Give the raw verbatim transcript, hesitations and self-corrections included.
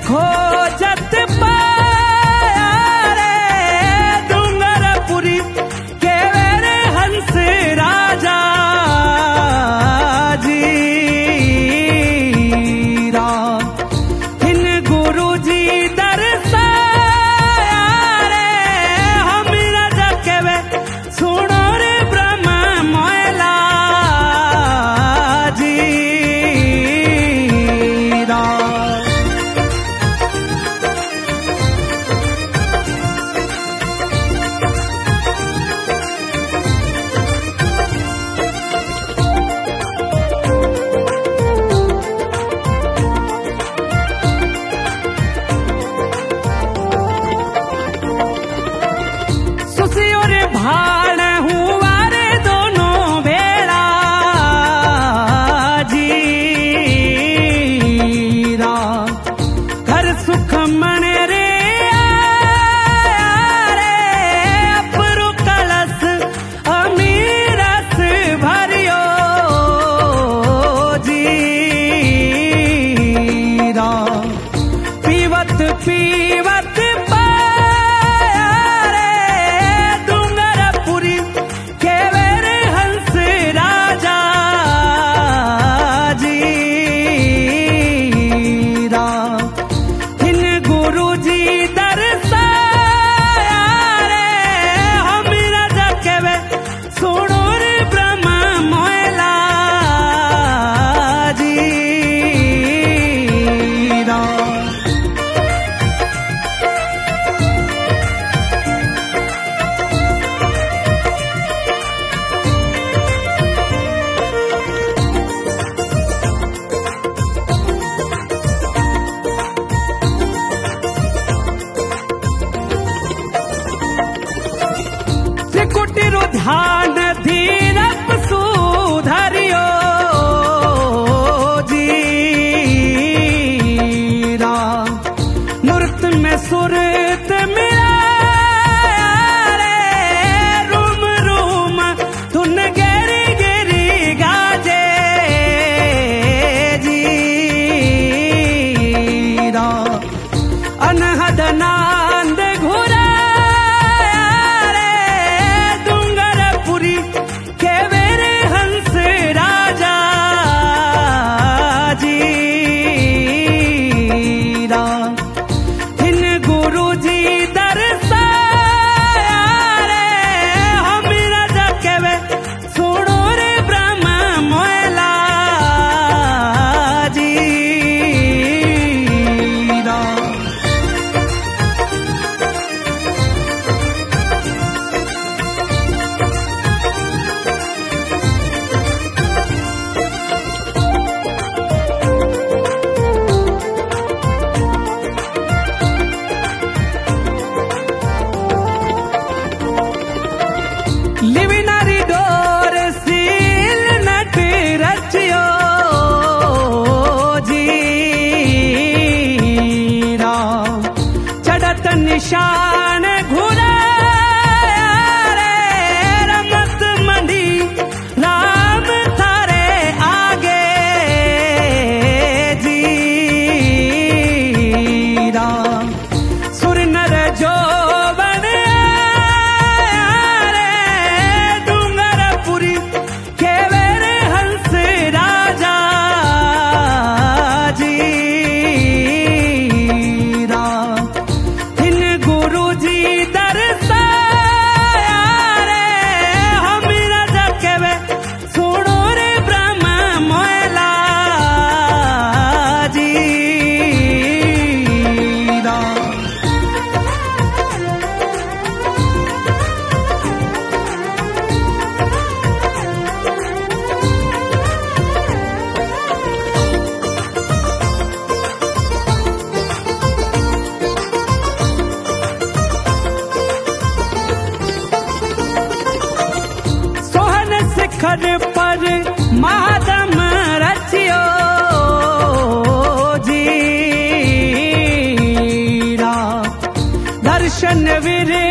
खोजत पाया रे डूंगरपुरी के रे हंस राजा जी राम इन गुरु जी दरसाया रे हम राजा के वे सुनो रे ब्रह्म मोयला जी राम भाण हुआ रे दोनों बेड़ा जी राम घर सुख मन रे आया रे अपरु कलश अमीरस भरियो जी राम पीवत पीवत कुटिरु ध्यान धीरप सुधरियो जी राम मूर्त में सुरत मिलाया रे रूम रूम धुन गेरी गेरी गाजे जी राम अनहद नांद घुरा के मेरे हंस राजा जी राम इन गुरु जी दरसाया रे हम राजा के वे सुनो रे ब्रह्म मोयला जी राम लिविनारी डोर सील नट रचियो जी राम चढ़त निशान घुराया रे रमत मंडी राम थारे आगे जी राम सुर नर जो शिखर पर महादम रचियो जी राम दर्शन वीर